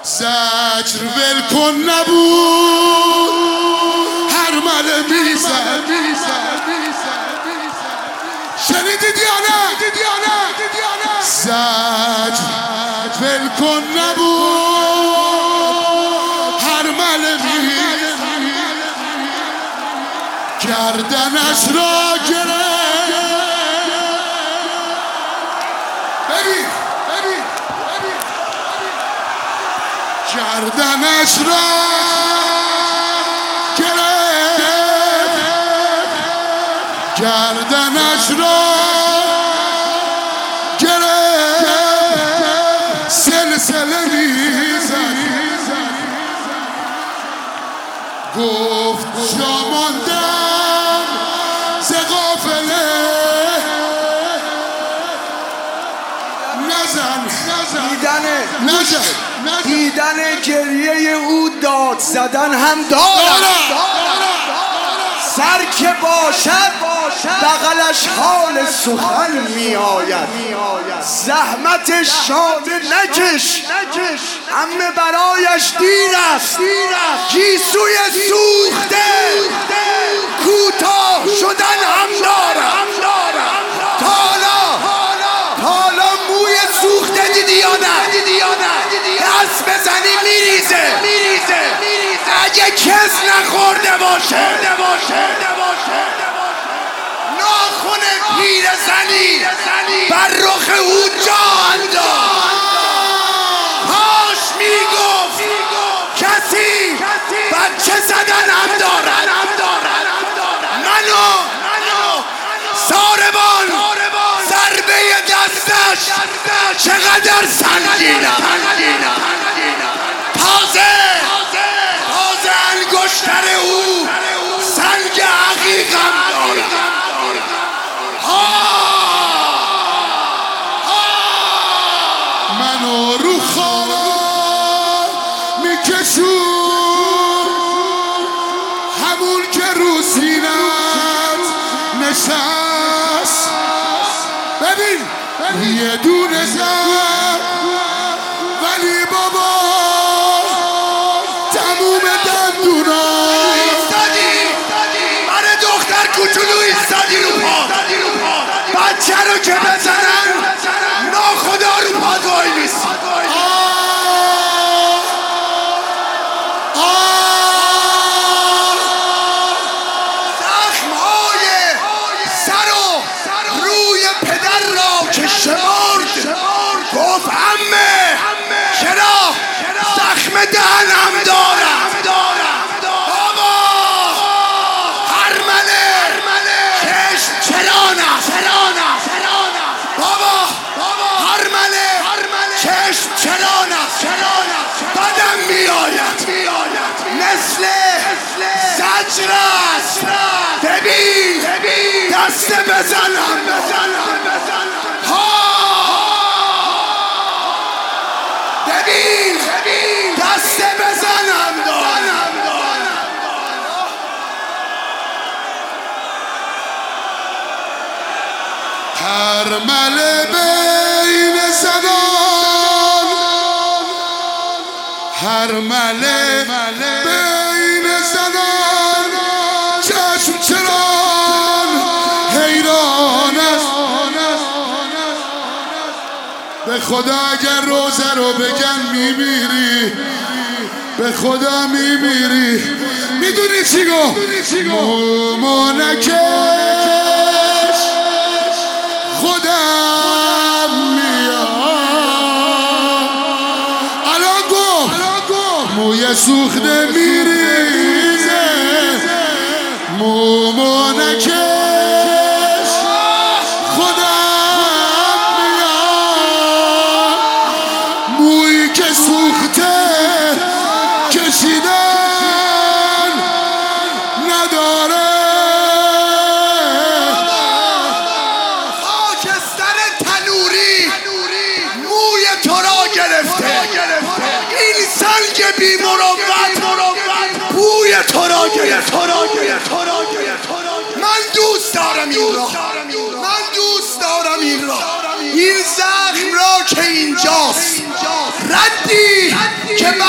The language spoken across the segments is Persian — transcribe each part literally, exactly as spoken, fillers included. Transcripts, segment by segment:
زجر ول کن نبود هر مله میزد. شنیدید یا نه؟ زجر ول کن نبود هر مله میزد. گردنش را گرفت. ببین ببین گردنش را گرفت. گردنش را گرفت. سلسله میزد. گفت جا ماندم ز قافله. نزن دیدن نزن دیدن گریه او داد زدن هم دارد. سر که باشد بغلش حال سخن می آید. زحمت شانه نکش همه برایش دیر است. گیسوی سوخته کوتاه شدن هم دارد. تالا تالا موی سوخته دیدی یا نه؟ دست بزنی میریزه. اگه کس نخورده باشه ناخن پیر زنی بر رخ او جا انداخت. کاش میگفت کسی بچه زدن هم دارد. منو ساربان ضربه دستش چقدر سنگینم. تازه تازه انگشتر او سنگ عقیقم دارد. منو رو خار میکشون همون که رو سینت نشست. ببین یه دونه زد ولی بابا تموم دندونا. من دختر کوچولو ایستادی رو پا. بچه رو که بزنن ناخدا رو پا وای میسی. زخمهای سر و روی پدر را که شمرد گفت عمه چرا زخم دهنم دارم. بابا هرمله چشم چرانم. بابا هرمله چشم چرانم. بدم میآید مثل زجر است. ببین دست بزنم. ببین دست بزنم دارم. هر مله بین زنان هر مله بین زنان چشم چران حیران است. به خدا اگر روزه رو بگن میمیری. به خدا میمیری. میدونی چی گفت؟ مومو نکش خودم میاد. الان گفت موی سوخته میریزه. مومو نکش خودم میاد. مویی که سوخته کشیدن نداره. این سنگ بی مروت بوی تو را گرفت. من دوست دارم این را. من دوست دارم این را. این زخم را که اینجاست ردی که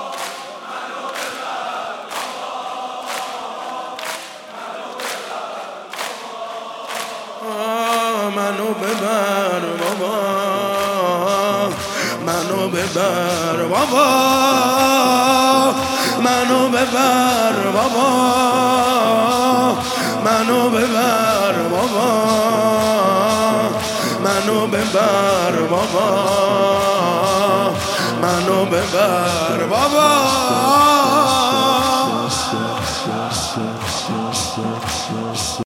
ببر بابا منو ببر بابا منو ببر بابا منو ببر بابا منو ببر بابا منو ببر بابا